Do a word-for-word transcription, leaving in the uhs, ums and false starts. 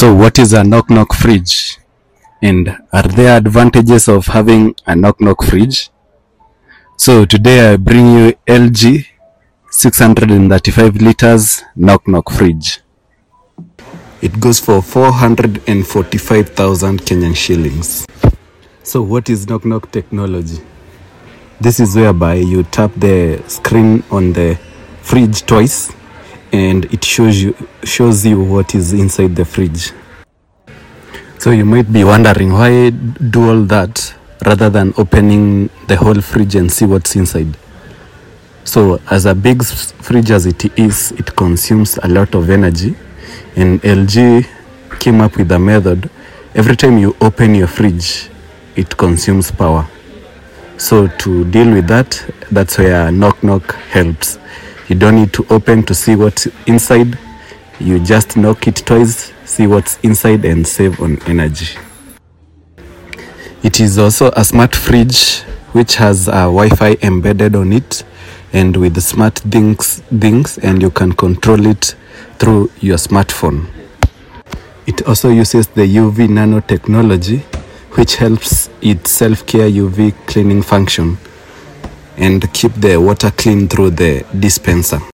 So what is a knock knock fridge? And are there advantages of having a knock knock fridge? So today I bring you L G six hundred thirty-five liters knock knock fridge. It goes for four hundred forty-five thousand Kenyan shillings. So what is knock knock technology? This is whereby you tap the screen on the fridge twice and it shows you shows you what is inside the fridge. So you might be wondering, why do all that rather than opening the whole fridge and see what's inside? So as a big fridge as it is, it consumes a lot of energy, and L G came up with a method. Every time you open your fridge, it consumes power. So to deal with that, that's where knock knock helps. You don't need to open to see what's inside. You just knock it twice, see what's inside, and save on energy. It is also a smart fridge which has a Wi-Fi embedded on it and with smart things, things and you can control it through your smartphone. It also uses the U V nanotechnology, which helps its self-care U V cleaning function and keep the water clean through the dispenser.